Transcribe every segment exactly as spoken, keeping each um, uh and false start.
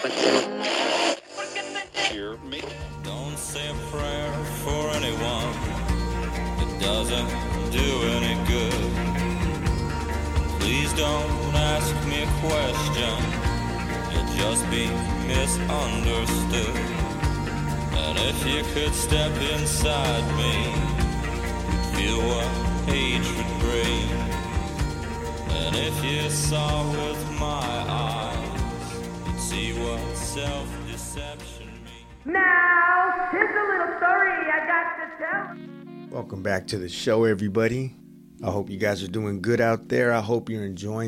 Hear me. Don't say a prayer for anyone. It doesn't do any good. Please don't ask me a question. You'll just be misunderstood. And if you could step inside me, you'd feel what hatred brings. And if you saw with my eyes, you'd see what self-deception means. Now, here's a little story I got to tell. Welcome back to the show, everybody. I hope you guys are doing good out there. I hope you're enjoying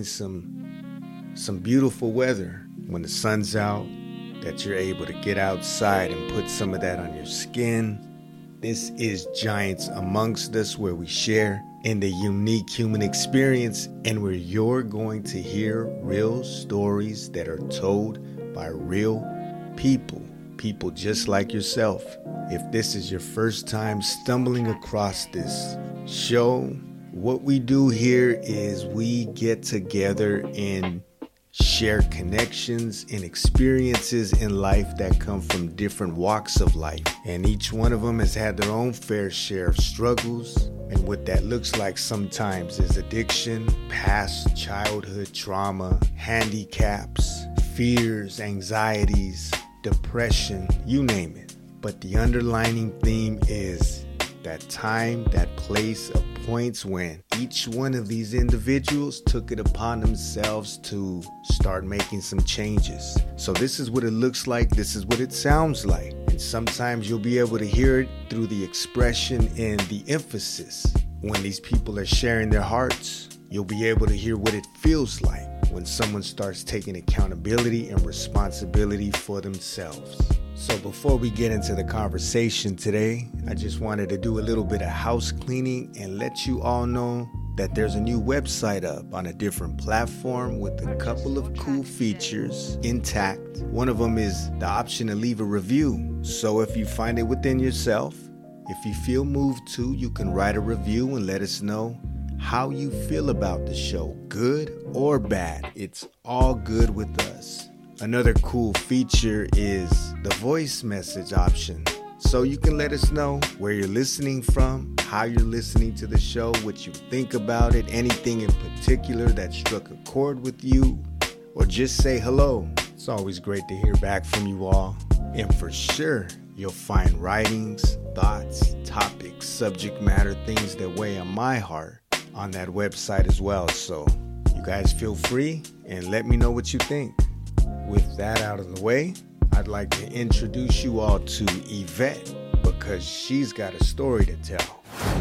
some some beautiful weather when the sun's out, that you're able to get outside and put some of that on your skin. This is Giants Amongst Us, where we share in the unique human experience and where you're going to hear real stories that are told by real people. People just like yourself. If this is your first time stumbling across this show, what we do here is we get together and share connections and experiences in life that come from different walks of life. And each one of them has had their own fair share of struggles. And what that looks like sometimes is addiction, past childhood trauma, handicaps, fears, anxieties, depression, you name it. But the underlining theme is that time, that place of points when each one of these individuals took it upon themselves to start making some changes. So this is what it looks like. This is what it sounds like. And sometimes you'll be able to hear it through the expression and the emphasis. When these people are sharing their hearts, you'll be able to hear what it feels like when someone starts taking accountability and responsibility for themselves. So before we get into the conversation today, I just wanted to do a little bit of house cleaning and let you all know that there's a new website up on a different platform with a couple of cool features intact. One of them is the option to leave a review. So if you find it within yourself, if you feel moved to, you can write a review and let us know how you feel about the show, good or bad. It's all good with us. Another cool feature is the voice message option. So you can let us know where you're listening from, how you're listening to the show, what you think about it, anything in particular that struck a chord with you, or just say hello. It's always great to hear back from you all. And for sure, you'll find writings, thoughts, topics, subject matter, things that weigh on my heart on that website as well. So you guys feel free and let me know what you think. With that out of the way, I'd like to introduce you all to Yvette because she's got a story to tell.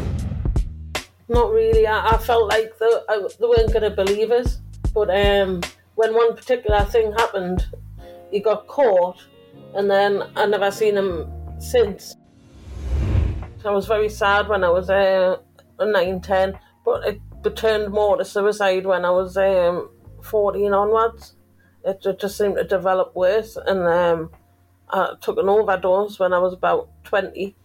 Not really. I, I felt like the, I, they weren't going to believe us. But um, when one particular thing happened, he got caught, and then I never seen him since. I was very sad when I was uh, nine, ten, but it turned more to suicide when I was um, fourteen onwards. It just seemed to develop worse, and um, I took an overdose when I was about twenty.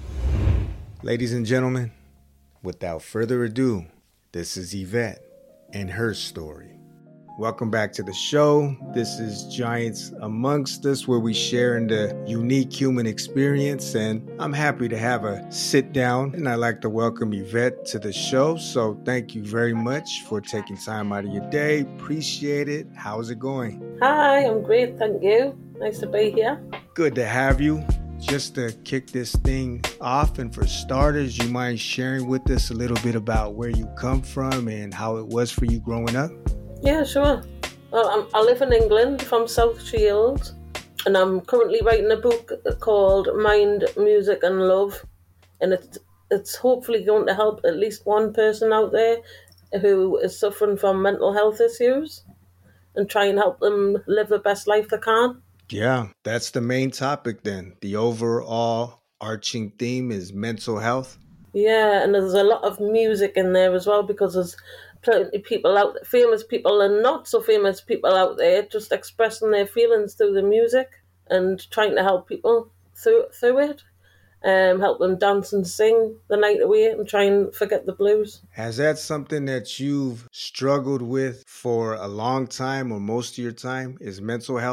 Ladies and gentlemen, without further ado, this is Yvette and her story. Welcome back to the show. This is Giants Amongst Us, where we share in the unique human experience, and I'm happy to have a sit down, and I'd like to welcome Yvette to the show. So thank you very much for taking time out of your day. Appreciate it. How's it going? Hi, I'm great, thank you. Nice to be here. Good to have you. Just to kick this thing off, and for starters, you mind sharing with us a little bit about where you come from and how it was for you growing up? Yeah, sure. Well, I'm, I live in England from South Shields, and I'm currently writing a book called Mind, Music and Love, and it's it's hopefully going to help at least one person out there who is suffering from mental health issues and try and help them live the best life they can. Yeah, that's the main topic then. The overall arching theme is mental health. Yeah, and there's a lot of music in there as well, because there's plenty of people out there, famous people and not so famous people out there, just expressing their feelings through the music and trying to help people through through it. Um, help them dance and sing the night away and try and forget the blues. Has that something that you've struggled with for a long time or most of your time, is mental health?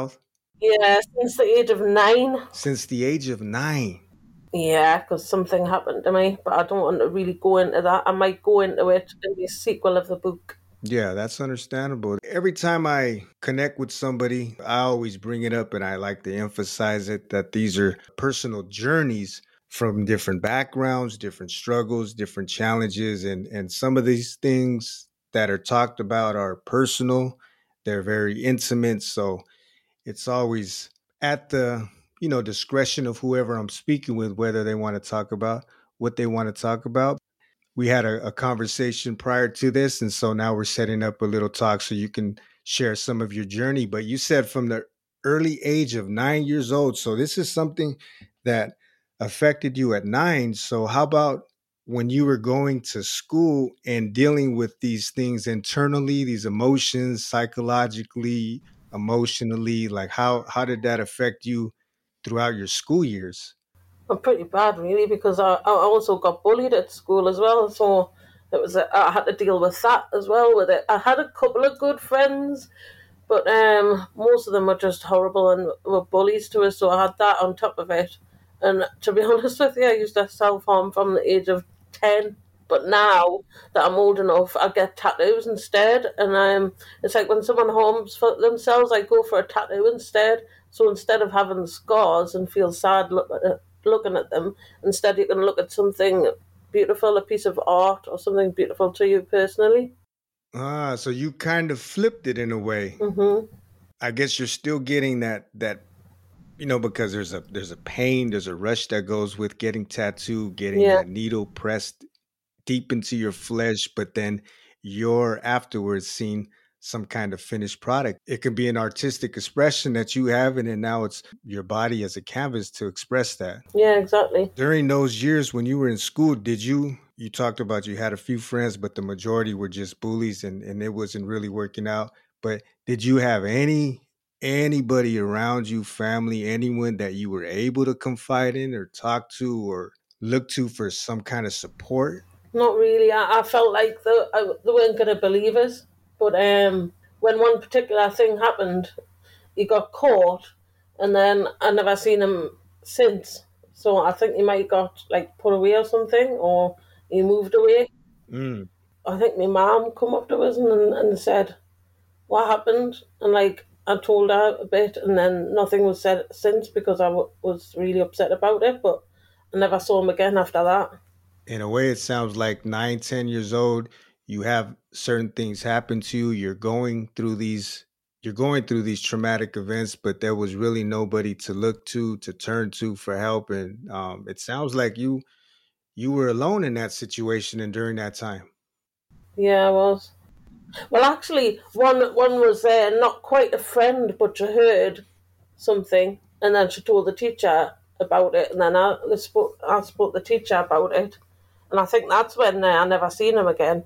Yeah, since the age of nine. Since the age of nine. Yeah, because something happened to me, but I don't want to really go into that. I might go into it in the sequel of the book. Yeah, that's understandable. Every time I connect with somebody, I always bring it up and I like to emphasize it that these are personal journeys from different backgrounds, different struggles, different challenges. And, and some of these things that are talked about are personal, they're very intimate. So it's always at the, you know, discretion of whoever I'm speaking with, whether they want to talk about what they want to talk about. We had a, a conversation prior to this, and so now we're setting up a little talk so you can share some of your journey. But you said from the early age of nine years old, so this is something that affected you at nine. So how about when you were going to school and dealing with these things internally, these emotions, psychologically, emotionally, like how how did that affect you throughout your school years? I'm pretty bad, really, because I, I also got bullied at school as well. So it was a, I had to deal with that as well. With it, I had a couple of good friends, but um, most of them were just horrible and were bullies to us. So I had that on top of it. And to be honest with you, I used to self harm from the age of ten. But now that I'm old enough, I get tattoos instead. And um, it's like when someone harms for themselves, I go for a tattoo instead. So instead of having the scars and feel sad look at it, looking at them, instead you can look at something beautiful, a piece of art or something beautiful to you personally. Ah, so you kind of flipped it in a way. Hmm. I guess you're still getting that that you know because there's a there's a pain, there's a rush that goes with getting tattooed, getting Yeah, that needle pressed deep into your flesh, but then you're afterwards seeing some kind of finished product. It could be an artistic expression that you have, and then now it's your body as a canvas to express that. yeah, exactly. During those years when you were in school, did you you talked about you had a few friends, but the majority were just bullies and, and it wasn't really working out. But did you have any anybody around you, family, anyone that you were able to confide in or talk to or look to for some kind of support? Not really. I, I felt like the, I, they weren't going to believe us. But um, when one particular thing happened, he got caught, and then I never seen him since. So I think he might have got like put away or something, or he moved away. Mm. I think my mum come up to us and, and said, "What happened?" And like I told her a bit, and then nothing was said since because I w- was really upset about it. But I never saw him again after that. In a way, it sounds like nine, ten years old, you have certain things happen to you. You're going through these, you're going through these traumatic events, but there was really nobody to look to, to turn to for help. And um, it sounds like you you were alone in that situation and during that time. Yeah, I was. Well, actually, one one was uh, not quite a friend, but she heard something, and then she told the teacher about it, and then I spoke I spoke to the teacher about it, and I think that's when uh, I never seen him again.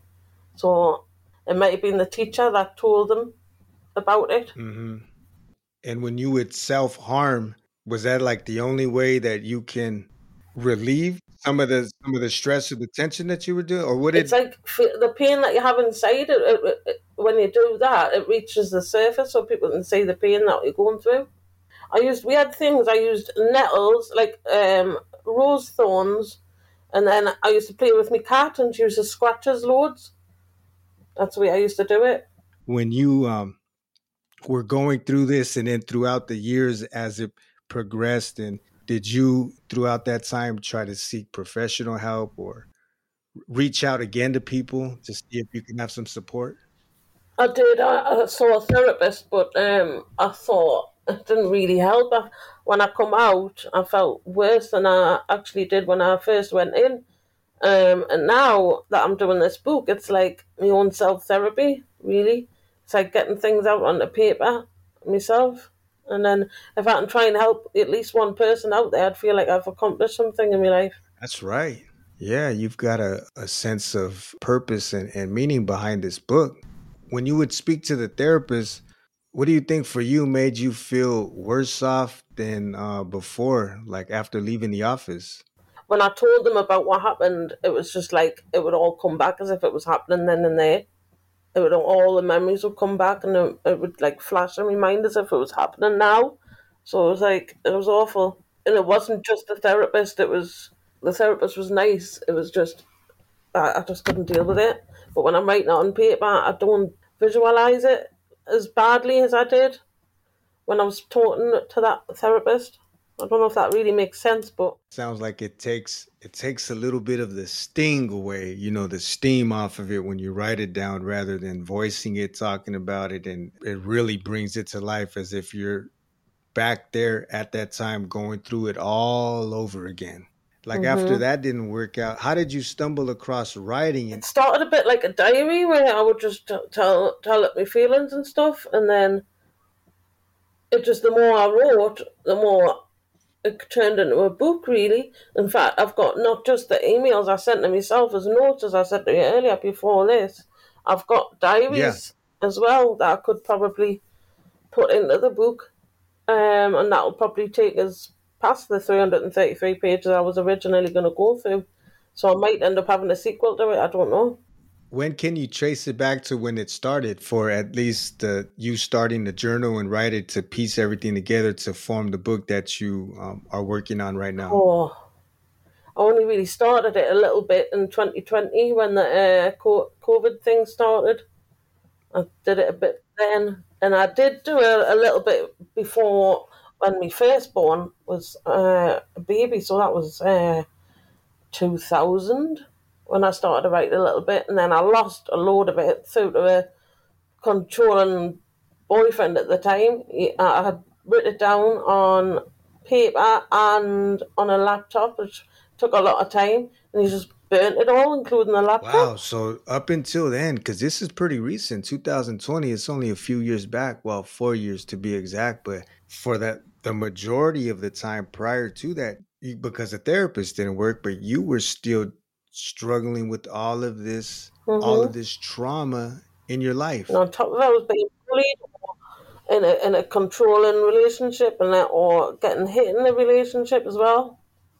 So it might have been the teacher that told them about it. Hmm. And when you would self harm, was that like the only way that you can relieve some of the some of the stress or the tension that you were doing, or would It's it? like f- the pain that you have inside. It, it, it, when you do that, it reaches the surface, so people can see the pain that you're going through. I used we had things. I used nettles like um, rose thorns, and then I used to play with my cat and she used to scratch us loads. That's the way I used to do it. When you um, were going through this and then throughout the years as it progressed, and did you throughout that time try to seek professional help or reach out again to people to see if you can have some support? I did. I, I saw a therapist, but um, I thought it didn't really help. I, when I come out, I felt worse than I actually did when I first went in. Um, and now that I'm doing this book, it's like my own self therapy. Really, it's like getting things out on the paper myself. And then if I can try and help at least one person out there, I'd feel like I've accomplished something in my life. That's right. Yeah, you've got a, a sense of purpose and, and meaning behind this book. When you would speak to the therapist, what do you think for you made you feel worse off than uh, before, like after leaving the office? When I told them about what happened, it was just like it would all come back as if it was happening then and there. It would all the memories would come back and it, it would like flash in my mind as if it was happening now. So it was like, it was awful. And it wasn't just the therapist, it was, the therapist was nice. It was just, I, I just couldn't deal with it. But when I'm writing it on paper, I don't visualize it as badly as I did when I was talking to that therapist. I don't know if that really makes sense, but Sounds like it takes it takes a little bit of the sting away, you know, the steam off of it when you write it down rather than voicing it, talking about it, and it really brings it to life as if you're back there at that time going through it all over again. Like after hmm that didn't work out, how did you stumble across writing it it? started a bit like a diary where I would just t- tell tell it my feelings and stuff, and then it just, the more I wrote, the more it turned into a book, really. In fact, I've got not just the emails I sent to myself as notes, as I said to you earlier before this, I've got Yeah. diaries as well that I could probably put into the book, um, and that'll probably take us past the three hundred thirty-three pages I was originally going to go through. So I might end up having a sequel to it, I don't know. When can you trace it back to when it started for at least uh, you starting the journal and write it to piece everything together to form the book that you um, are working on right now? Oh, I only really started it a little bit in twenty twenty when the uh, co- COVID thing started. I did it a bit then, and I did do a, a little bit before when my firstborn was uh, a baby. So that was uh, two thousand when I started to write a little bit, and then I lost a load of it through to a controlling boyfriend at the time. He, I had written it down on paper and on a laptop, which took a lot of time, and he just burnt it all, including the Wow. laptop. So up until then, because this is pretty recent, two thousand twenty, it's only a few years back. Well, four years to be exact. But for that, the majority of the time prior to that, you, because the therapist didn't work, but you were still struggling with all of this, all of hmm this trauma in your And life. on top of that, I was being bullied in a in a controlling relationship, and that, or getting hit in a relationship as well.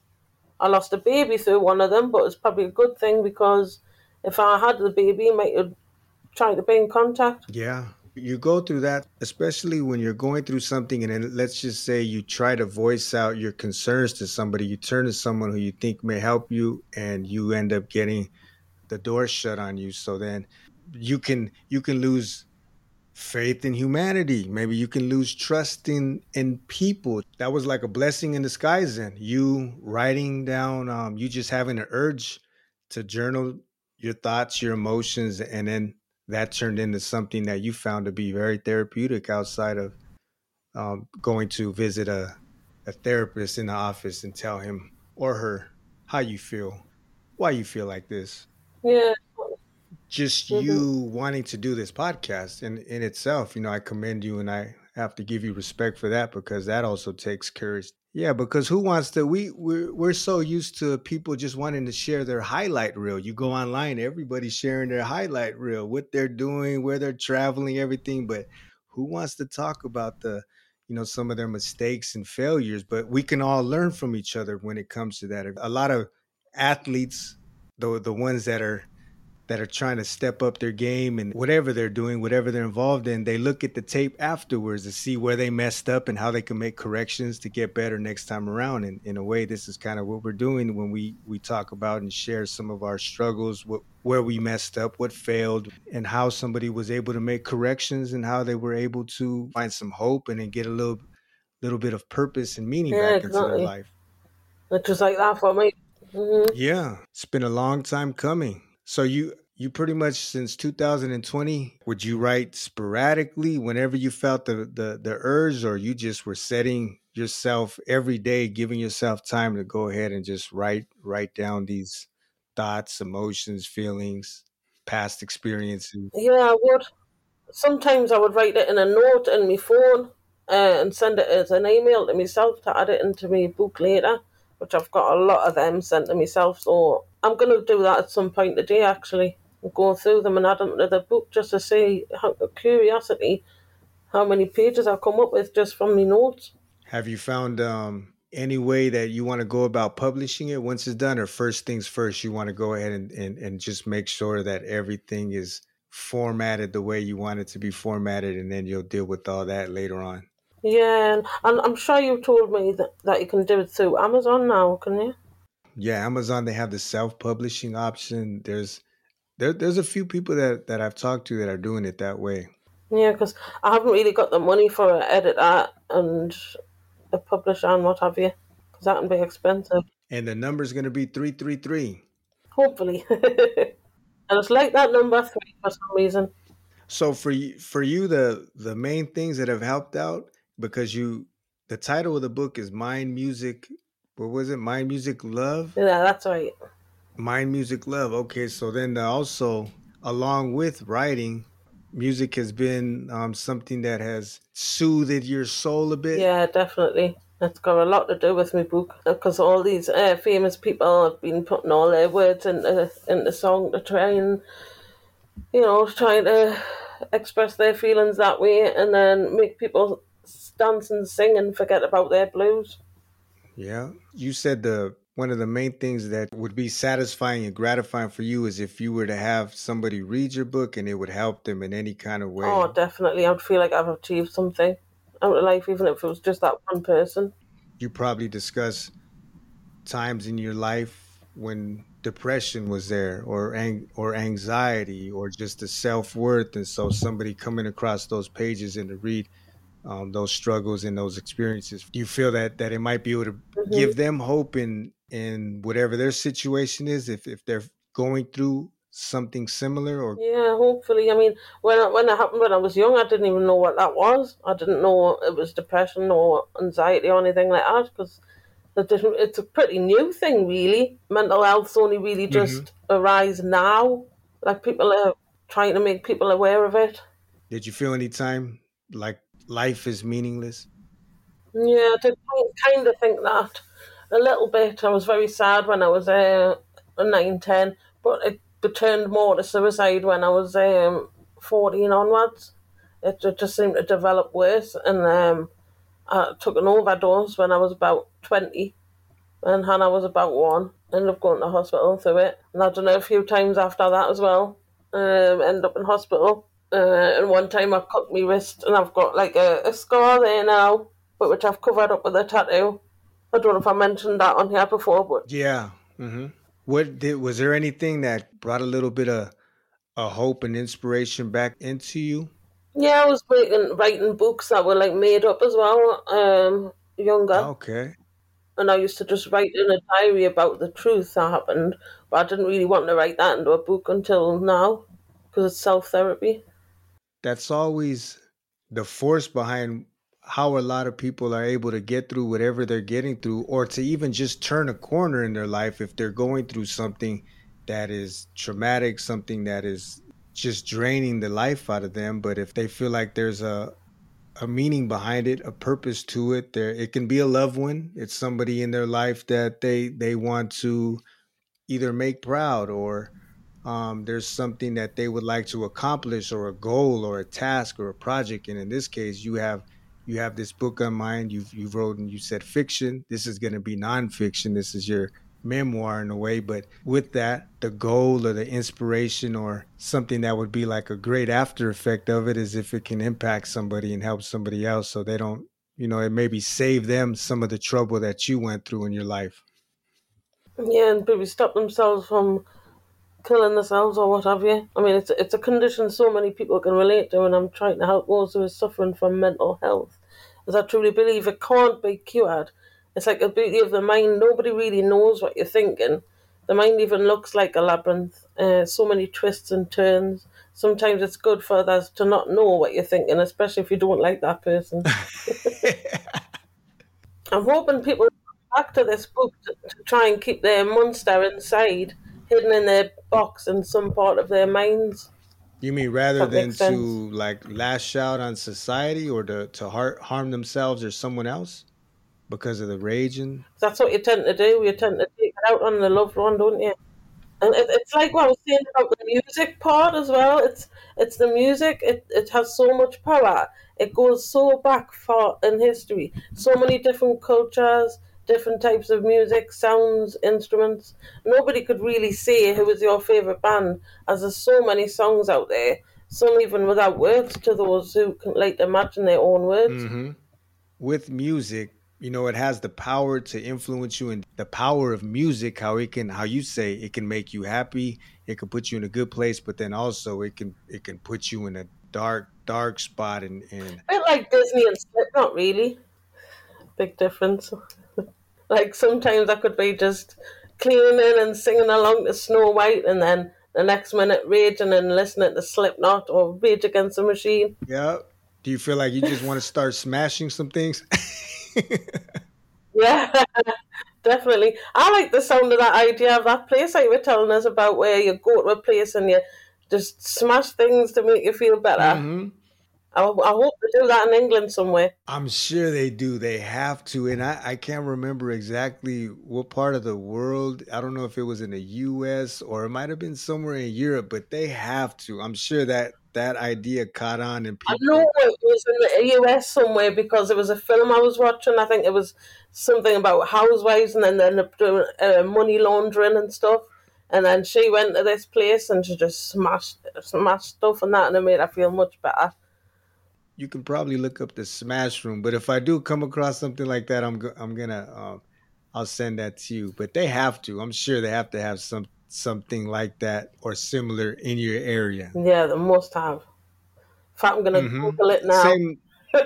I lost a baby through one of them, but it's probably a good thing because if I had the baby, I might have tried to be in contact. Yeah. You go through that, especially when you're going through something, and then let's just say you try to voice out your concerns to somebody, you turn to someone who you think may help you, and you end up getting the door shut on you. So then you can you can lose faith in humanity. Maybe you can lose trust in in people. That was like a blessing in disguise. Then you writing down, um, you just having an urge to journal your thoughts, your emotions, and then that turned into something that you found to be very therapeutic outside of um, going to visit a a therapist in the office and tell him or her how you feel, why you feel like this. Yeah. Just hmm you wanting to do this podcast in in itself, you know, I commend you and I have to give you respect for that because that also takes courage. Yeah, because who wants to we we're, we're so used to people just wanting to share their highlight reel. You go online, everybody's sharing their highlight reel, what they're doing, where they're traveling, everything, but who wants to talk about the you know some of their mistakes and failures, but we can all learn from each other when it comes to that. A lot of athletes, the the ones that are that are trying to step up their game and whatever they're doing, whatever they're involved in, they look at the tape afterwards to see where they messed up and how they can make corrections to get better next time around. And in a way, this is kind of what we're doing when we we talk about and share some of our struggles, what where we messed up, what failed, and how somebody was able to make corrections and how they were able to find some hope and then get a little little bit of purpose and meaning Yeah, back into their exactly. life. It was like that for me. hmm Yeah, it's been a long time coming. So you you pretty much since two thousand twenty, would you write sporadically whenever you felt the the the urge, or you just were setting yourself every day, giving yourself time to go ahead and just write write down these thoughts, emotions, feelings, past experiences? Yeah, I would. Sometimes I would write it in a note in my phone uh, and send it as an email to myself to add it into my book later, which I've got a lot of them sent to myself. So I'm going to do that at some point today, actually. Go through them and add them to the book just to see, how, curiosity, how many pages I've come up with just from my notes. Have you found um, any way that you want to go about publishing it once it's done, or first things first, you want to go ahead and, and, and just make sure that everything is formatted the way you want it to be formatted, and then you'll deal with all that later on? Yeah, and, and I'm sure you told me that, that you can do it through Amazon now, can you? Yeah, Amazon, they have the self-publishing option. There's there, there's a few people that that I've talked to that are doing it that way. Yeah, because I haven't really got the money for an editor and a publisher and what have you, because that can be expensive. And the number's going to be three three three. Hopefully. And it's like that number three for some reason. So for you, for you, the the main things that have helped out, because you, the title of the book is Mind Music. What was it? Mind Music Love. Yeah, that's right. Mind Music Love. Okay, so then also along with writing, music has been um, something that has soothed your soul a bit. Yeah, definitely. It's got a lot to do with my book, because all these uh, famous people have been putting all their words into into song to try and, you know, trying to express their feelings that way, and then make people dance and sing and forget about their blues. Yeah, you said the one of the main things that would be satisfying and gratifying for you is if you were to have somebody read your book and it would help them in any kind of way. Oh, definitely. I would feel like I've achieved something out of life, even if it was just that one person. You probably discuss times in your life when depression was there, or ang- or anxiety, or just the self-worth, and so somebody coming across those pages and to read um, those struggles and those experiences, do you feel that that it might be able to Mm-hmm. give them hope in in whatever their situation is, if if they're going through something similar? Or Yeah, hopefully. I mean, when it, when it happened when I was young, I didn't even know what that was. I didn't know it was depression or anxiety or anything like that, because it's a pretty new thing, really. Mental health's only really just mm-hmm. arise now. Like, people are trying to make people aware of it. Did you feel any time like life is meaningless? Yeah, I did kind of think that a little bit. I was very sad when I was uh, nine, ten, but it turned more to suicide when I was um, fourteen onwards. It, it just seemed to develop worse, and um, I took an overdose when I was about twenty, and Hannah was about one. Ended up going to hospital through it, and I've done it a few times after that as well. Um, ended up in hospital, uh, and one time I cut my wrist, and I've got like a, a scar there now, but which I've covered up with a tattoo. I don't know if I mentioned that on here before, but yeah. Mm-hmm. What did was there anything that brought a little bit of a hope and inspiration back into you? Yeah, I was writing, writing books that were like made up as well. Um, younger. Okay. And I used to just write in a diary about the truth that happened, but I didn't really want to write that into a book until now, because it's self-therapy. That's always the force behind how a lot of people are able to get through whatever they're getting through, or to even just turn a corner in their life if they're going through something that is traumatic, something that is just draining the life out of them. But if they feel like there's a a meaning behind it, a purpose to it, there it can be a loved one. It's somebody in their life that they they want to either make proud, or um, there's something that they would like to accomplish, or a goal or a task or a project. And in this case, you have you have this book on mind. You've you've wrote, and you said fiction. This is going to be nonfiction. This is your memoir in a way, but with that, the goal or the inspiration or something that would be like a great after effect of it is if it can impact somebody and help somebody else, so they don't, you know, it maybe save them some of the trouble that you went through in your life. Yeah, and maybe stop themselves from killing themselves or what have you. I mean, it's it's a condition so many people can relate to, and I'm trying to help those who are suffering from mental health, as I truly believe it can't be cured. It's like the beauty of the mind. Nobody really knows what you're thinking. The mind even looks like a labyrinth. Uh, so many twists and turns. Sometimes it's good for others to not know what you're thinking, especially if you don't like that person. I'm hoping people come back to this book to, to try and keep their monster inside, hidden in their box in some part of their minds. You mean rather than to like lash out on society, or to, to har- harm themselves or someone else? Because of the raging? That's what you tend to do. You tend to take it out on the loved one, don't you? And it, it's like what I was saying about the music part as well. It's it's the music. It, it has so much power. It goes so back far in history. So many different cultures, different types of music, sounds, instruments. Nobody could really say who was your favourite band, as there's so many songs out there, some even without words to those who can like to imagine their own words. Mm-hmm. with music, you know, it has the power to influence you, and the power of music, how it can, how you say, it can make you happy, it can put you in a good place, but then also it can it can put you in a dark dark spot, and and A bit like Disney and Slipknot, really. Big difference. Like sometimes I could be just cleaning and singing along to Snow White, and then the next minute raging and listening to Slipknot or Rage Against the Machine. yeah. Do you feel like you just want to start smashing some things? Yeah, definitely. I like the sound of that idea of that place that you were telling us about, where you go to a place and you just smash things to make you feel better. hmm I, I hope they do that in England somewhere. I'm sure they do. They have to. And I, I can't remember exactly what part of the world. I don't know if it was in the U S or it might have been somewhere in Europe, but they have to. I'm sure that that idea caught on and I know people. it was in the U S somewhere because it was a film I was watching. I think it was something about housewives, and then they ended up doing uh, money laundering and stuff. And then she went to this place and she just smashed smashed stuff and that, and it made her feel much better. You can probably look up the Smash Room, but if I do come across something like that, I'm go- I'm gonna um, I'll send that to you. But they have to. I'm sure they have to have some something like that or similar in your area. Yeah, they must have. In fact, I'm going to hmm Google it now. Same.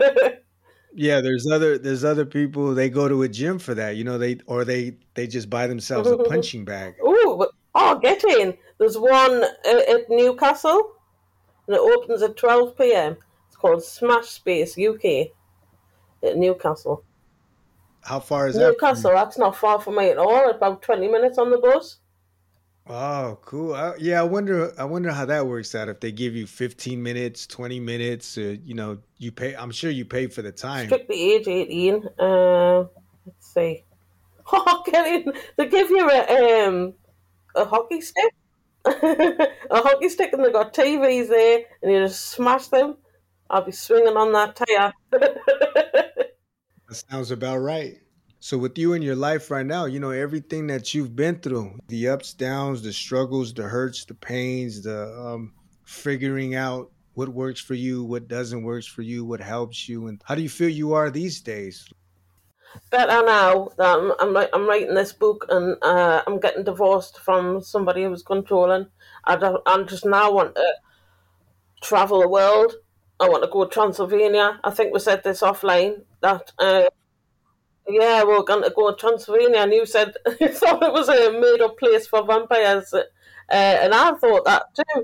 Yeah, there's other there's other people, they go to a gym for that, you know, they or they they just buy themselves a punching bag. Ooh, but- oh, get in. There's one uh, at Newcastle, and it opens at twelve p.m. It's called Smash Space U K at Newcastle. How far is that from Newcastle, you? that's not far from me at all. About twenty minutes on the bus. Oh, cool. I, yeah, I wonder I wonder how that works out if they give you fifteen minutes, twenty minutes, uh, you know, you pay, I'm sure you pay for the time. Strictly age eighteen. Uh, let's see. Oh, get in. They give you a, um, a hockey stick. A hockey stick, and they've got T Vs there, and you just smash them. I'll be swinging on that tire. That sounds about right. So with you in your life right now, you know, everything that you've been through, the ups, downs, the struggles, the hurts, the pains, the um, figuring out what works for you, what doesn't work for you, what helps you, and how do you feel you are these days? Better now that I'm, I'm, wri- I'm writing this book, and uh, I'm getting divorced from somebody who was controlling. I, don't, I just now want to travel the world. I want to go to Transylvania. I think we said this offline, that uh, yeah, we're going to go to Transylvania, and you said you thought it was a made up place for vampires, uh, and I thought that too.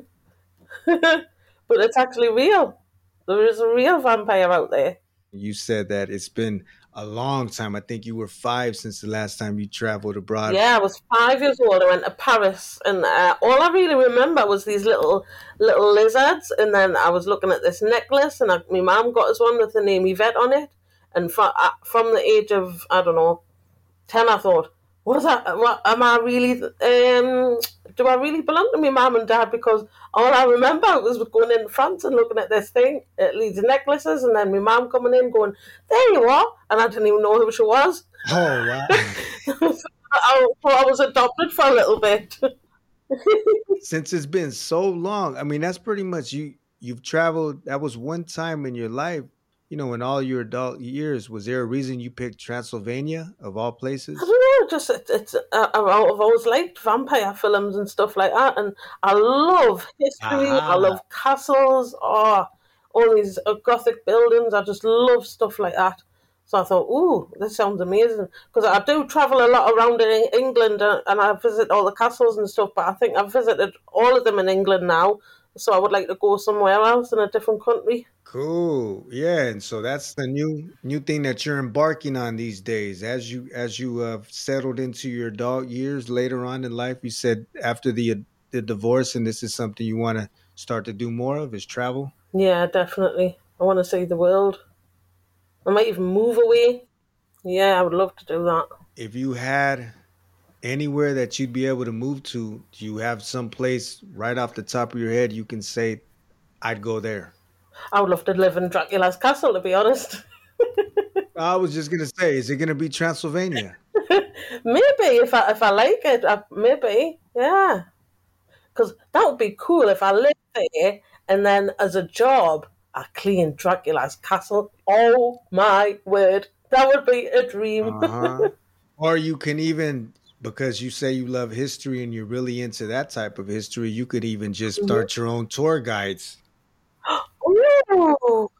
But it's actually real. There is a real vampire out there. You said that it's been a long time. I think you were five since the last time you traveled abroad. Yeah, I was five years old. I went to Paris, and uh, all I really remember was these little little lizards. And then I was looking at this necklace, and I, my mum got us one with the name Yvette on it. And from uh, from the age of, I don't know, ten, I thought, was that? What am I really? Um, do I really belong to my mum and dad? Because all I remember was going in France and looking at this thing, at these necklaces, and then my mum coming in, going, "There you are," and I didn't even know who she was. Oh, wow. I thought I was adopted for a little bit. Since it's been so long, I mean, that's pretty much you. You've traveled. That was one time in your life, you know, in all your adult years. Was there a reason you picked Transylvania of all places? I don't know, just it, it's uh, I've always liked vampire films and stuff like that, and I love history. I Aha. love castles, oh, all these uh, gothic buildings. I just love stuff like that. So I thought, ooh, this sounds amazing, because I do travel a lot around in England, uh, and I visit all the castles and stuff. But I think I've visited all of them in England now, so I would like to go somewhere else in a different country. Cool. Yeah, and so that's the new new thing that you're embarking on these days. As you as you uh, settled into your adult years later on in life, you said after the the divorce, and this is something you want to start to do more of is travel. Yeah, definitely. I want to see the world. I might even move away. Yeah, I would love to do that. If you had anywhere that you'd be able to move to, do you have some place right off the top of your head you can say, I'd go there? I would love to live in Dracula's castle, to be honest. I was just gonna say, is it gonna be Transylvania? Maybe if I if I like it, I, maybe yeah, because that would be cool if I lived there and then as a job I clean Dracula's castle. Oh my word. That would be a dream. Uh-huh. Or you can even, because you say you love history and you're really into that type of history, you could even just start your own tour guides. Ooh.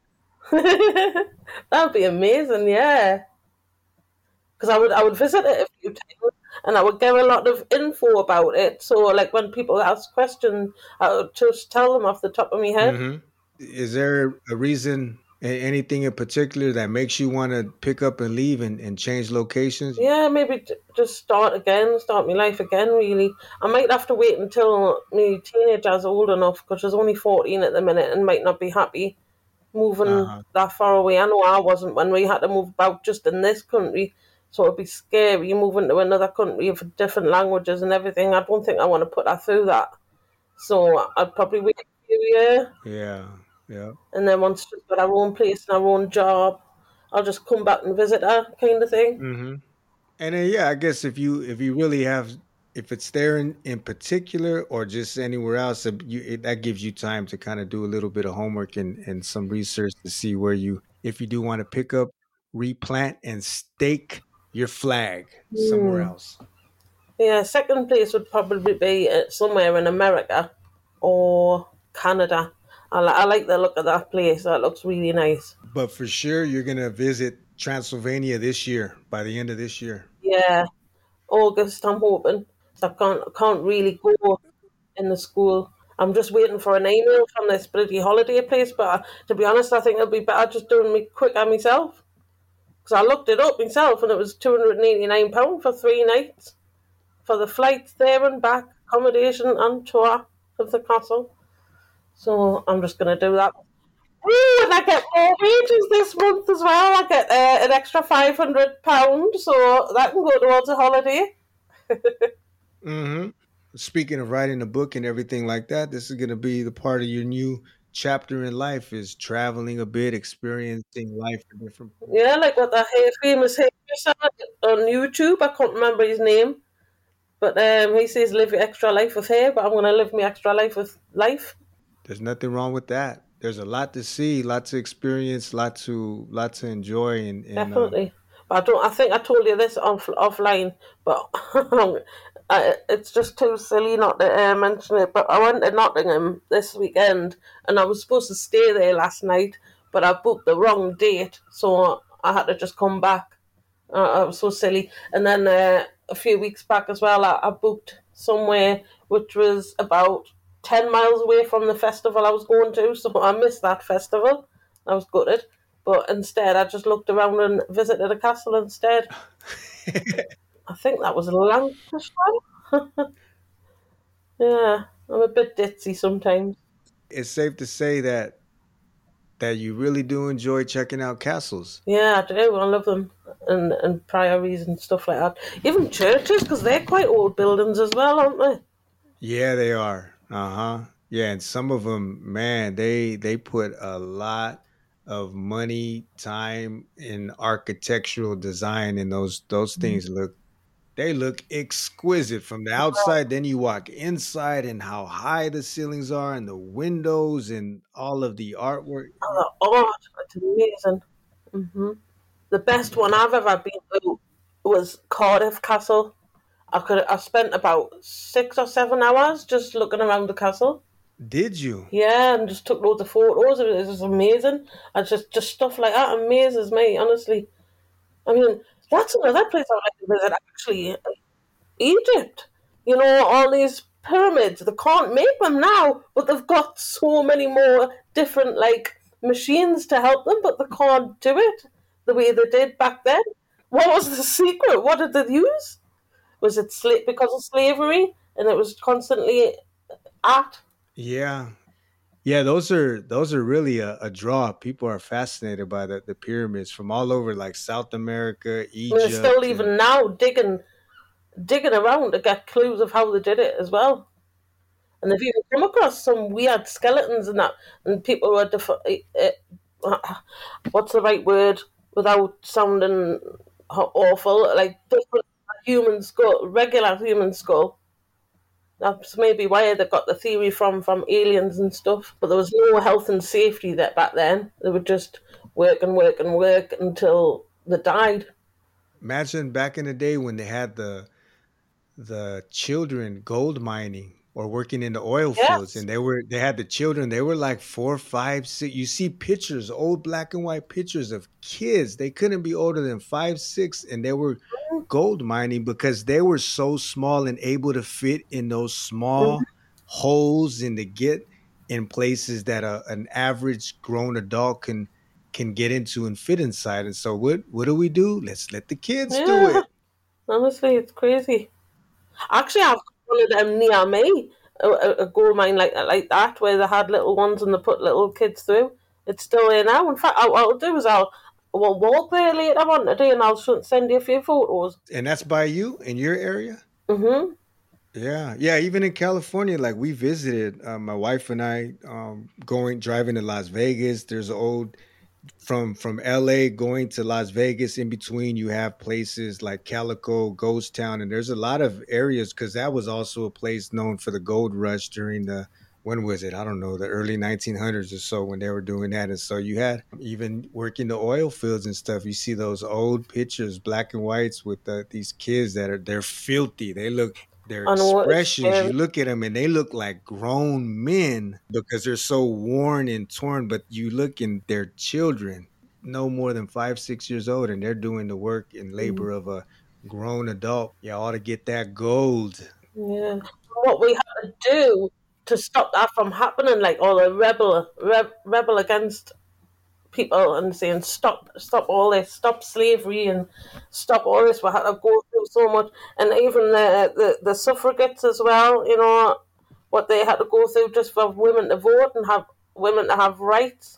That would be amazing, yeah. Because I would I would visit it a few times and I would get a lot of info about it. So like when people ask questions, I would just tell them off the top of my head. Mm-hmm. Is there a reason, anything in particular that makes you want to pick up and leave and, and change locations? Yeah, maybe just start again, start my life again, really. I might have to wait until my teenager's old enough, because she's only fourteen at the minute and might not be happy moving uh-huh. that far away. I know I wasn't when we had to move about just in this country, so it'd be scary moving to another country with different languages and everything. I don't think I want to put her through that. So I'd probably wait a few years. Yeah, yeah. And then once she's got her own place and her own job, I'll just come back and visit her, kind of thing. Mm-hmm. And then, yeah, I guess if you if you really have, if it's there in, in particular or just anywhere else, you, it, that gives you time to kind of do a little bit of homework and, and some research to see where you, if you do want to pick up, replant, and stake your flag mm. somewhere else. Yeah, second place would probably be somewhere in America or Canada. I, li- I like the look of that place. That looks really nice. But for sure, you're going to visit Transylvania this year, by the end of this year. Yeah, August, I'm hoping. So I can't, I can't really go in the school. I'm just waiting for an email from this bloody holiday place. But uh, to be honest, I think it'll be better just doing me quicker myself. Because I looked it up myself and it was two hundred eighty-nine pounds for three nights. For the flights there and back, accommodation and tour of the castle. So I'm just going to do that. Ooh, and I get more wages this month as well. I get uh, an extra five hundred pounds, so that can go towards a holiday. Mm-hmm. Speaking of writing a book and everything like that, this is going to be the part of your new chapter in life, is traveling a bit, experiencing life in different places. Yeah, like what the famous hairdresser on YouTube, I can't remember his name, but um, he says live your extra life with hair, but I'm going to live my extra life with life. There's nothing wrong with that. There's a lot to see, lot to experience, lot to lot to enjoy, and, and definitely. Uh, but I don't. I think I told you this off offline, but I, it's just too silly not to uh, mention it. But I went to Nottingham this weekend, and I was supposed to stay there last night, but I booked the wrong date, so I had to just come back. Uh, I was so silly. And then uh, a few weeks back as well, I, I booked somewhere which was about ten miles away from the festival I was going to, so I missed that festival. I was gutted. But instead, I just looked around and visited a castle instead. I think that was Lancashire. Yeah, I'm a bit ditzy sometimes. It's safe to say that that you really do enjoy checking out castles. Yeah, I do. I love them. And, and priories and stuff like that. Even churches, because they're quite old buildings as well, aren't they? Yeah, they are. Uh-huh. Yeah, and some of them, man, they they put a lot of money, time, in architectural design, and those those things look, they look exquisite from the outside. Then you walk inside and how high the ceilings are and the windows and all of the artwork. Oh, the art, it's amazing. Mm-hmm. The best one I've ever been to was Cardiff Castle. I could. I spent about six or seven hours just looking around the castle. Did you? Yeah, and just took loads of photos. It was just amazing. And just, just stuff like that amazes me, honestly. I mean, that's another place I'd like to visit, actually. Egypt. You know, all these pyramids. They can't make them now, but they've got so many more different, like, machines to help them, but they can't do it the way they did back then. What was the secret? What did they use? Was it sla- because of slavery, and it was constantly art? Yeah, yeah. Those are those are really a, a draw. People are fascinated by the, the pyramids from all over, like South America, Egypt. They're still and... even now digging, digging around to get clues of how they did it as well. And they've even come across some weird skeletons and that, and people were def- uh, what's the right word without sounding awful? Like different human skull, regular human skull. That's maybe where they got the theory from, from aliens and stuff. But there was no health and safety that back then. They would just work and work and work until they died. Imagine back in the day when they had the the children gold mining or working in the oil Yes. fields, and they were they had the children. They were like four, five, six. You see pictures, old black and white pictures of kids. They couldn't be older than five, six, and they were gold mining because they were so small and able to fit in those small Mhm. holes and to get in places that a, an average grown adult can can get into and fit inside. And so what what do we do? Let's let the kids do Yeah, it. honestly, it's crazy. Actually, I've got one of them near me, a, a, a gold mine like like that, where they had little ones and they put little kids through. It's still there now. In fact, what I'll do is I'll we'll walk there later on today, and I'll sh- send you a few photos. And that's by you in your area? Mhm. Yeah, yeah. Even in California, like we visited, uh, my wife and I, um, going driving to Las Vegas. There's an old from from L A going to Las Vegas. In between, you have places like Calico, Ghost Town, and there's a lot of areas because that was also a place known for the gold rush during the when was it? I don't know, the early nineteen hundreds or so when they were doing that. And so you had even working the oil fields and stuff. You see those old pictures, black and whites, with the, these kids that are they're filthy. They look their I know it's expressions, you scary. look at them and they look like grown men because they're so worn and torn. But you look and they're children, no more than five, six years old, and they're doing the work and labor of a grown adult. You ought to get that gold. Yeah. What we had to do to stop that from happening, like all the rebel, re- rebel against people and saying stop, stop all this, stop slavery and stop all this. We had to go through so much, and even the the, the suffragettes as well. You know what they had to go through just for women to vote and have women to have rights.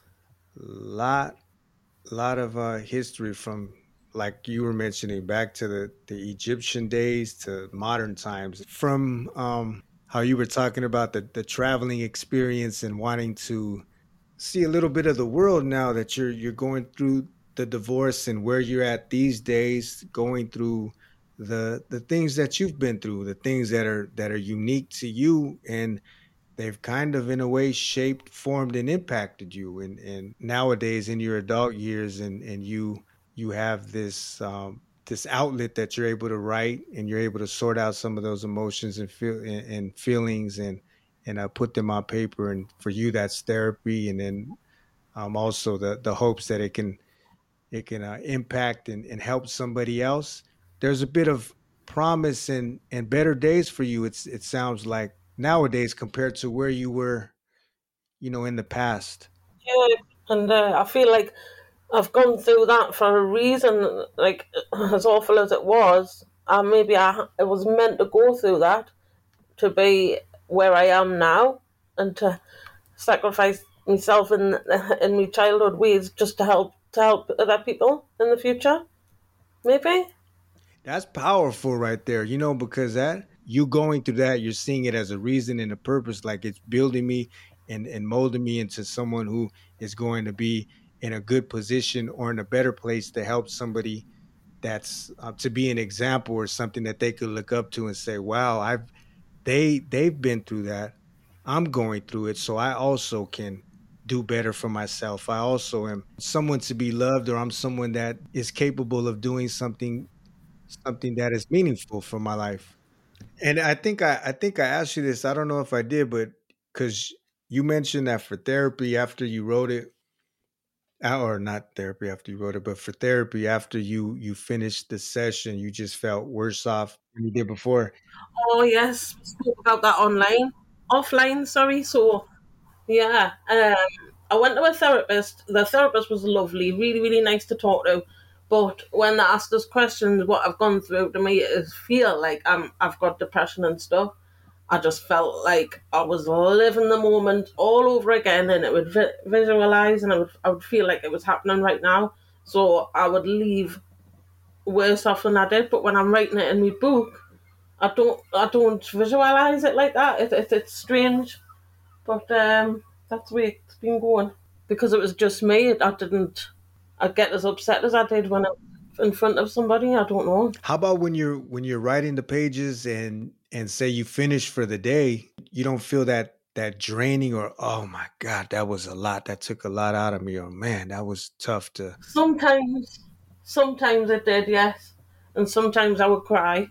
Lot, lot of uh, history from like you were mentioning back to the, the Egyptian days to modern times. From um, how you were talking about the, the traveling experience and wanting to see a little bit of the world now that you're you're going through the divorce and where you're at these days, going through the the things that you've been through, the things that are that are unique to you, and they've kind of in a way shaped, formed, and impacted you. And and nowadays in your adult years, and and you you have this um, this outlet that you're able to write, and you're able to sort out some of those emotions and feel and, and feelings and and uh, put them on paper. And for you, that's therapy. And then um, also the the hopes that it can it can uh, impact and, and help somebody else. There's a bit of promise and and better days for you. It's it sounds like nowadays compared to where you were, you know, in the past. Yeah, and uh, I feel like I've gone through that for a reason. Like as awful as it was, uh, maybe I it was meant to go through that to be where I am now, and to sacrifice myself in in my childhood ways just to help to help other people in the future. Maybe. That's powerful right there, you know, because that you going through that, you're seeing it as a reason and a purpose, like it's building me and, and molding me into someone who is going to be in a good position or in a better place to help somebody that's uh, to be an example or something that they could look up to and say, wow, I've they they've been through that. I'm going through it, so I also can do better for myself. I also am someone to be loved, or I'm someone that is capable of doing something something that is meaningful for my life. And I think I, I think I asked you this. I don't know if I did, but because you mentioned that for therapy after you wrote it, uh, or not therapy after you wrote it, but for therapy after you you finished the session, you just felt worse off than you did before. Oh yes, we spoke about that online, offline. Sorry. So yeah, um, I went to a therapist. The therapist was lovely, really, really nice to talk to. But when they asked us questions, what I've gone through to me is feel like I'm, I've got depression and stuff. I just felt like I was living the moment all over again, and it would vi- visualize, and I would, I would feel like it was happening right now. So I would leave worse off than I did. But when I'm writing it in my book, I don't, I don't visualize it like that. It, it, it's strange. But um, that's the way it's been going. Because it was just me, I didn't I get as upset as I did when I'm in front of somebody. I don't know. How about when you're when you're writing the pages and and say you finish for the day, you don't feel that that draining or, oh my God, that was a lot. That took a lot out of me. Or man, that was tough to. Sometimes, sometimes it did, yes, and sometimes I would cry,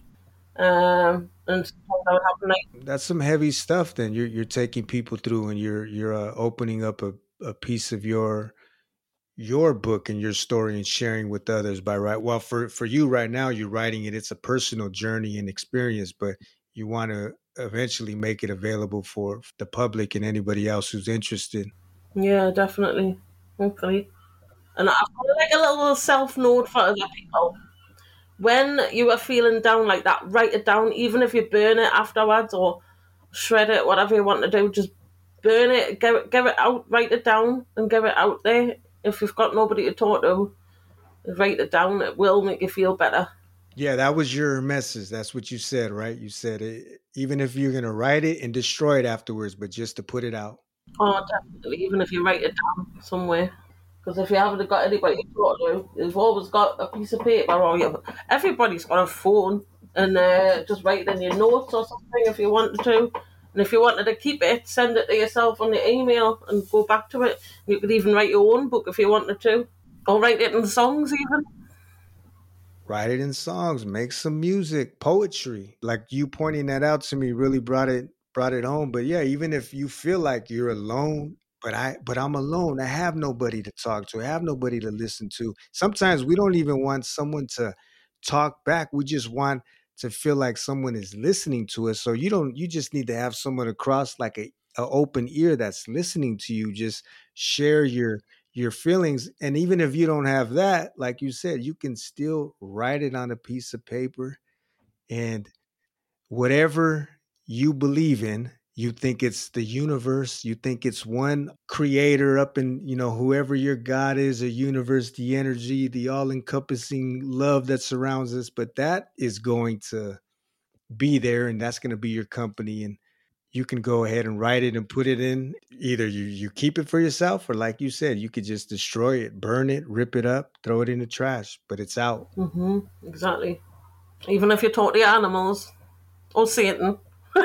um, and sometimes I would have night. That's some heavy stuff. Then you're you're taking people through, and you're you're uh, opening up a, a piece of your your book and your story and sharing with others by right. Well, for for you right now, you're writing it. It's a personal journey and experience, but you want to eventually make it available for the public and anybody else who's interested. Yeah, definitely, hopefully. And I've got like a little self note for other people. When you are feeling down like that, write it down, even if you burn it afterwards or shred it, whatever you want to do, just burn it, get it, get it out, write it down and get it out there. If you've got nobody to talk to, write it down. It will make you feel better. Yeah, that was your message. That's what you said, right? You said it, even if you're going to write it and destroy it afterwards, but just to put it out. Oh, definitely, even if you write it down somewhere. Because if you haven't got anybody to talk to, you've always got a piece of paper or you everybody's got a phone and uh, just write it in your notes or something if you wanted to. And if you wanted to keep it, send it to yourself on your email and go back to it. You could even write your own book if you wanted to. Or write it in songs even. Write it in songs, make some music, poetry. Like you pointing that out to me really brought it brought it home. But yeah, even if you feel like you're alone, but I but I'm alone. I have nobody to talk to. I have nobody to listen to. Sometimes we don't even want someone to talk back. We just want to feel like someone is listening to us. So you don't you just need to have someone across like a, a open ear that's listening to you. Just share your your feelings. And even if you don't have that, like you said, you can still write it on a piece of paper and whatever you believe in, you think it's the universe, you think it's one creator up in, you know, whoever your God is, a universe, the energy, the all-encompassing love that surrounds us, but that is going to be there and that's going to be your company. And you can go ahead and write it and put it in. Either you, you keep it for yourself or like you said, you could just destroy it, burn it, rip it up, throw it in the trash, but it's out. Mm-hmm, exactly. Even if you talk to your animals or Satan.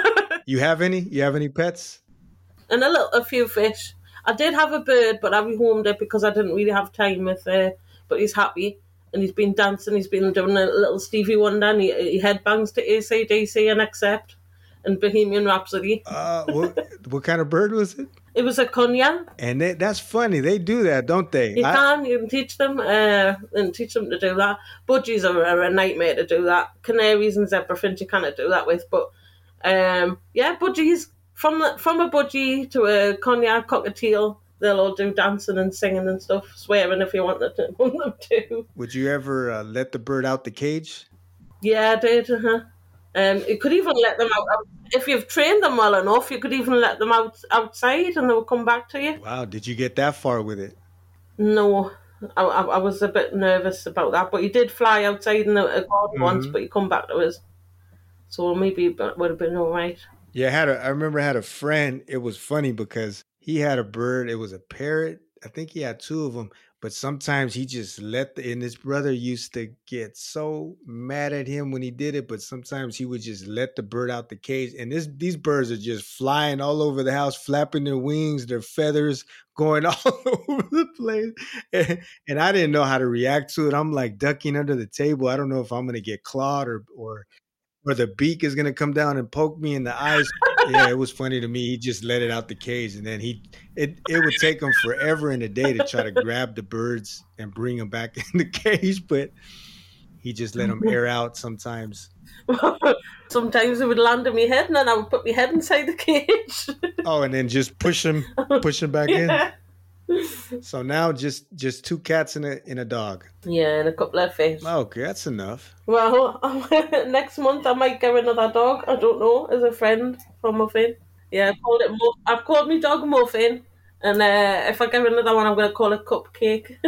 You have any? You have any pets? And a little, a few fish. I did have a bird, but I rehomed it because I didn't really have time with it. Uh, but he's happy. And he's been dancing. He's been doing a little Stevie Wonder. And he, he headbangs to A C D C and Accept and Bohemian Rhapsody. Uh, what, what kind of bird was it? It was a kunya. And they, that's funny. They do that, don't they? You I, can. You can teach them uh, and teach them to do that. Budgies are, are a nightmare to do that. Canaries and zebrafinch you cannot do that with. But um, yeah, budgies. From the, from a budgie to a kunya, cockatiel, they'll all do dancing and singing and stuff, swearing if you want them to. Want them to. Would you ever uh, let the bird out the cage? Yeah, I did. Uh-huh. Um, you could even let them out, out. If you've trained them well enough, you could even let them out outside and they'll come back to you. Wow, did you get that far with it? No, I, I, I was a bit nervous about that, but he did fly outside in a, a garden Mhm. once, but he come back to us. So maybe it would have been all right. Yeah, I had a, I remember I had a friend. It was funny because he had a bird. It was a parrot. I think he had two of them, but sometimes he just let the, and his brother used to get so mad at him when he did it, but sometimes he would just let the bird out the cage. And this, these birds are just flying all over the house, flapping their wings, their feathers going all over the place. And, and I didn't know how to react to it. I'm like ducking under the table. I don't know if I'm going to get clawed or, or, or the beak is going to come down and poke me in the eyes. Yeah, it was funny to me. He just let it out the cage, and then he it it would take him forever in a day to try to grab the birds and bring them back in the cage, but he just let them air out sometimes. Sometimes it would land on my head, and then I would put my head inside the cage. Oh, and then just push him, push him back Yeah. in. So now just just two cats and a and a dog. Yeah, and a couple of fish. Okay, that's enough. Well, next month I might get another dog. I don't know, as a friend for Muffin. Yeah, I've called it. Muff- I've called my dog Muffin, and uh, if I get another one, I'm going to call it Cupcake.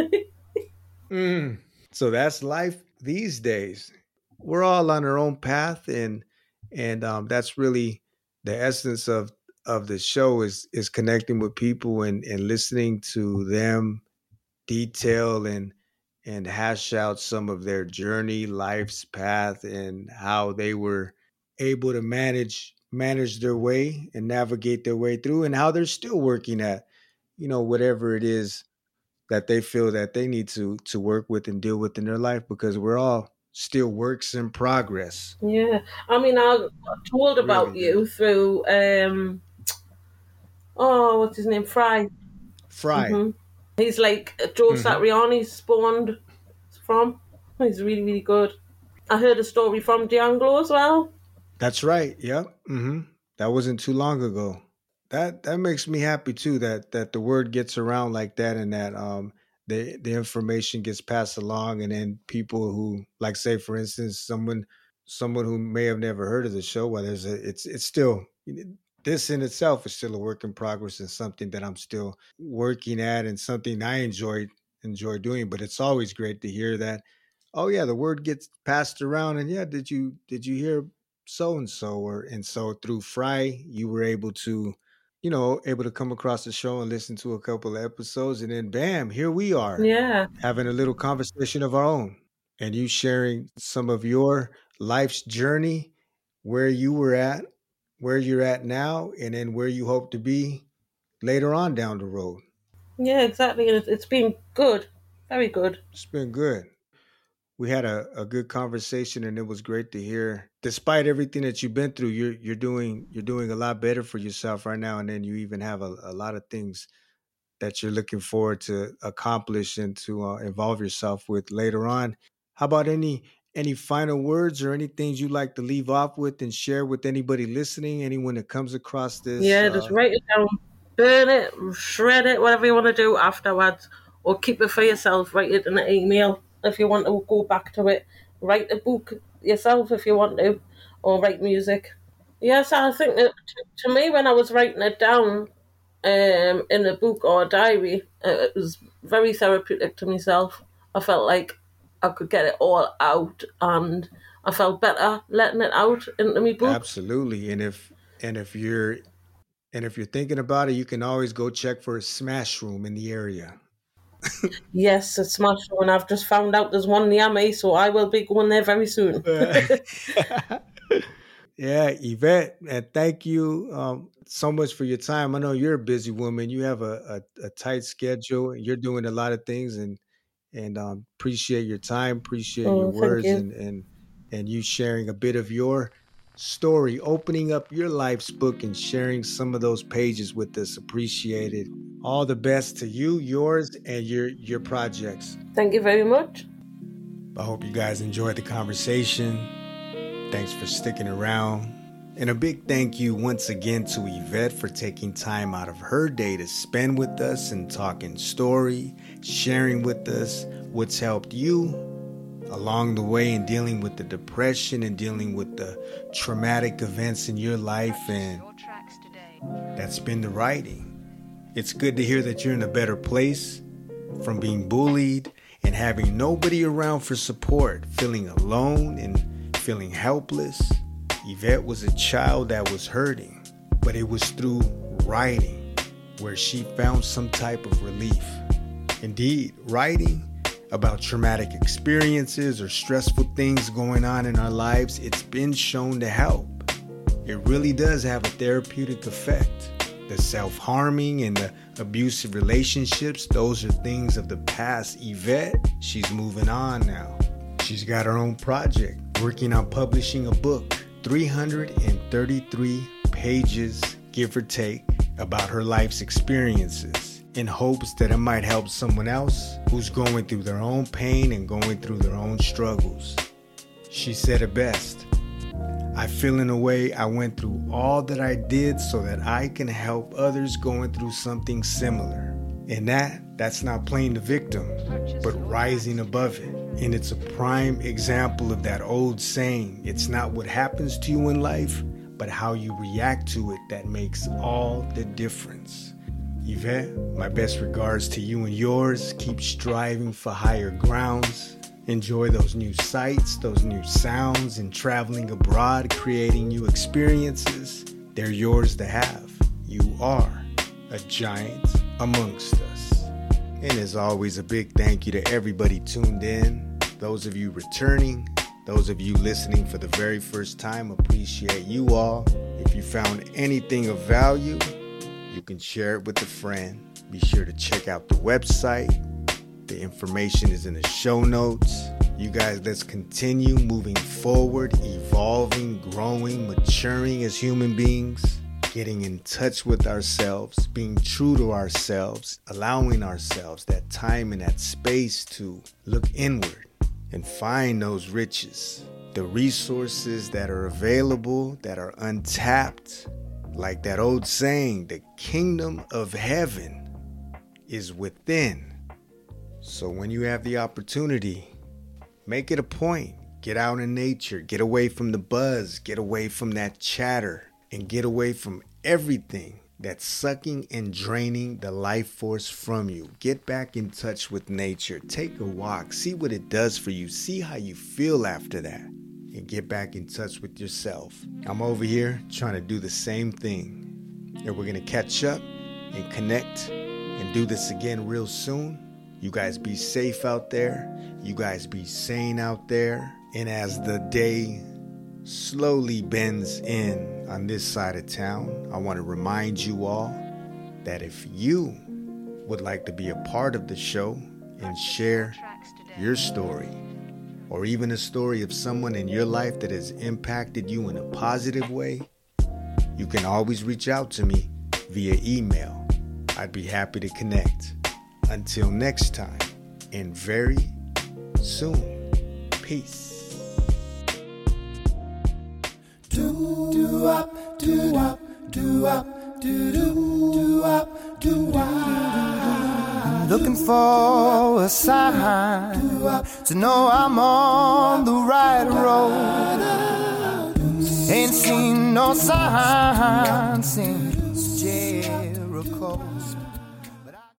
Mm. So that's life these days. We're all on our own path, and and um, that's really the essence of of the show is is connecting with people and and listening to them detail and and hash out some of their journey, life's path, and how they were able to manage manage their way and navigate their way through, and how they're still working at, you know, whatever it is that they feel that they need to to work with and deal with in their life, because we're all still works in progress. Yeah. I mean, I got told about Really you through, um, oh, what's his name? Fry. Fry. hmm He's like Joe Mhm. Satriani spawned from. He's really, really good. I heard a story from D'Angelo as well. That's right. Yep. hmm That wasn't too long ago. That that makes me happy too. That that the word gets around like that, and that um the the information gets passed along, and then people who, like, say for instance, someone someone who may have never heard of the show, well, there's a it's it's still, this in itself is still a work in progress, and something that I'm still working at, and something I enjoy enjoy doing. But it's always great to hear that, oh yeah, the word gets passed around, and yeah, did you did you hear so and so, or and so through Fry, you were able to, you know, able to come across the show and listen to a couple of episodes, and then bam, here we are Yeah. having a little conversation of our own, and you sharing some of your life's journey, where you were at, where you're at now, and then where you hope to be later on down the road. Yeah, exactly. And it's, it's been good. Very good. It's been good. We had a, a good conversation, and it was great to hear. Despite everything that you've been through, you're you're doing you're doing a lot better for yourself right now, and then you even have a, a lot of things that you're looking forward to accomplish and to uh, involve yourself with later on. How about any any final words or any things you'd like to leave off with and share with anybody listening, anyone that comes across this? Yeah, just Uh, write it down, burn it, shred it, whatever you want to do afterwards, or keep it for yourself. Write it in an email if you want to go back to it. Write a book yourself if you want to, or write music. Yes, I think that to, to me, when I was writing it down um, in a book or a diary, uh, it was very therapeutic to myself. I felt like I could get it all out, and I felt better letting it out into my book. absolutely. And if and if you're and if you're thinking about it, you can always go check for a Smash Room in the area. Yes, it's smashed, and I've just found out there's one near me, so I will be going there very soon. Yeah, Yvette, and thank you um, so much for your time. I know you're a busy woman. You have a, a, a tight schedule, and you're doing a lot of things, and and um, appreciate your time, appreciate your Oh, thank words, you. and and and you sharing a bit of your story, opening up your life's book, and sharing some of those pages with us. Appreciate it. All the best to you, yours, and your your projects. Thank you very much. I hope you guys enjoyed the conversation. Thanks for sticking around. And a big thank you once again to Yvette for taking time out of her day to spend with us and talking story, sharing with us what's helped you along the way in dealing with the depression and dealing with the traumatic events in your life. And that's been the writing. It's good to hear that you're in a better place from being bullied and having nobody around for support, feeling alone and feeling helpless. Yvette was a child that was hurting, but it was through writing where she found some type of relief. Indeed, writing about traumatic experiences or stressful things going on in our lives, it's been shown to help. It really does have a therapeutic effect. The self-harming and the abusive relationships, those are things of the past. Yvette, she's moving on now. She's got her own project, working on publishing a book, three hundred thirty-three pages, give or take, about her life's experiences, in hopes that it might help someone else who's going through their own pain and going through their own struggles. She said it best. I feel in a way I went through all that I did so that I can help others going through something similar. And that, that's not playing the victim, but rising above it. And it's a prime example of that old saying, it's not what happens to you in life, but how you react to it that makes all the difference. Yvette, my best regards to you and yours. Keep striving for higher grounds. Enjoy those new sights, those new sounds, and traveling abroad, creating new experiences. They're yours to have. You are a giant amongst us. And as always, a big thank you to everybody tuned in, those of you returning, Those of you listening for the very first time, appreciate you all. If you found anything of value, you can share it with a friend. Be sure to check out the website. The information is in the show notes. You guys, let's continue moving forward, evolving, growing, maturing as human beings, getting in touch with ourselves, being true to ourselves, allowing ourselves that time and that space to look inward and find those riches, the resources that are available, that are untapped. Like that old saying, the kingdom of heaven is within. So when you have the opportunity, make it a point. Get out in nature, get away from the buzz, get away from that chatter, and get away from everything that's sucking and draining the life force from you. Get back in touch with nature. Take a walk. See what it does for you. See how you feel after that. And get back in touch with yourself. I'm over here trying to do the same thing. And we're going to catch up and connect and do this again real soon. You guys be safe out there. You guys be sane out there. And as the day slowly bends in on this side of town, I want to remind you all that if you would like to be a part of the show and share your story, or even a story of someone in your life that has impacted you in a positive way, you can always reach out to me via email. I'd be happy to connect. Until next time, and very soon, peace. Do do up, do up, do up, do do do up, do up. Looking for a sign to know I'm on the right road. Ain't seen no sign since